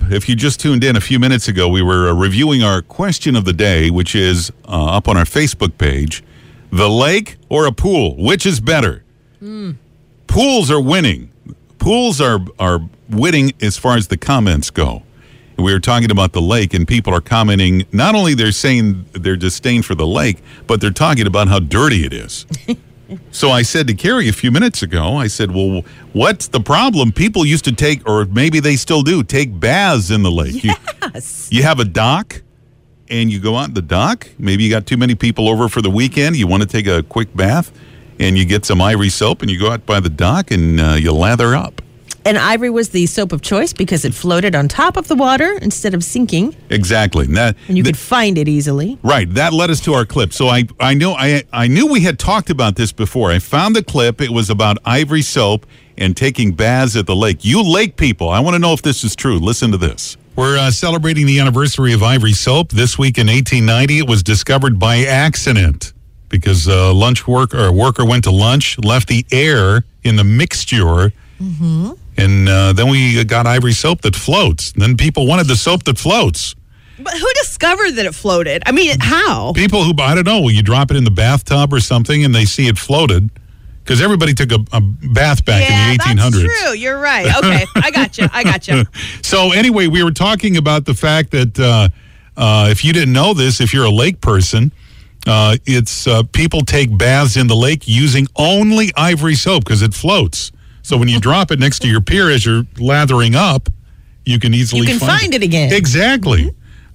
If you just tuned in a few minutes ago, we were reviewing our question of the day, which is up on our Facebook page. The lake or a pool? Which is better? Pools are winning. Pools are winning as far as the comments go. We were talking about the lake, and people are commenting. Not only they're saying their disdain for the lake, but they're talking about how dirty it is. So I said to Carrie a few minutes ago, I said, well, what's the problem? People used to take, or maybe they still do, take baths in the lake. Yes. You have a dock, and you go out in the dock. Maybe you got too many people over for the weekend. You want to take a quick bath, and you get some Ivory soap, and you go out by the dock, and you lather up. And Ivory was the soap of choice because it floated on top of the water instead of sinking. Exactly. And you could find it easily. Right. That led us to our clip. So I knew we had talked about this before. I found the clip. It was about Ivory soap and taking baths at the lake. You lake people, I want to know if this is true. Listen to this. We're celebrating the anniversary of Ivory soap. This week in 1890, it was discovered by accident because a worker went to lunch, left the air in the mixture. Mm-hmm. And then we got Ivory soap that floats. And then people wanted the soap that floats. But who discovered that it floated? I mean, how? People who, I don't know, you drop it in the bathtub or something and they see it floated. Because everybody took a bath back in the 1800s. Yeah, that's true. You're right. Okay, I got you. So anyway, we were talking about the fact that if you didn't know this, if you're a lake person, it's people take baths in the lake using only Ivory soap because it floats. So when you drop it next to your pier as you're lathering up, you can easily find it again. Exactly.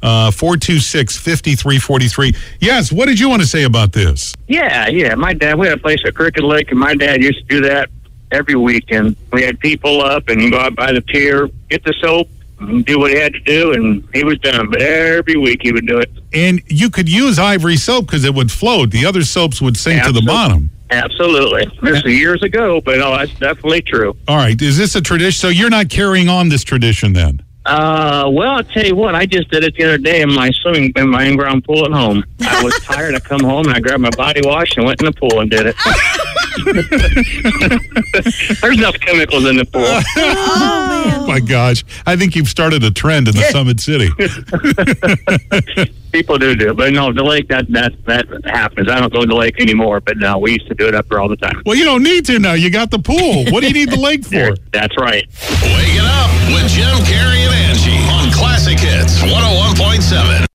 426-5343. Yes, what did you want to say about this? Yeah. My dad, we had a place at Crooked Lake, and my dad used to do that every weekend. We had people up and go out by the pier, get the soap, and do what he had to do, and he was done. But every week he would do it. And you could use Ivory soap because it would float. The other soaps would sink to the bottom. Absolutely. This was years ago, but no, that's definitely true. All right. Is this a tradition? So you're not carrying on this tradition then? Well, I'll tell you what. I just did it the other day in my in-ground pool at home. I was tired. I come home and I grabbed my body wash and went in the pool and did it. There's enough chemicals in the pool. Oh my gosh. I think you've started a trend in the Summit City. People do. But no, the lake, that happens. I don't go to the lake anymore, but no, we used to do it up there all the time. Well, you don't need to now. You got the pool. What do you need the lake for? That's right. Waking up with Jim, Carrie, and Angie on Classic Hits 101.7.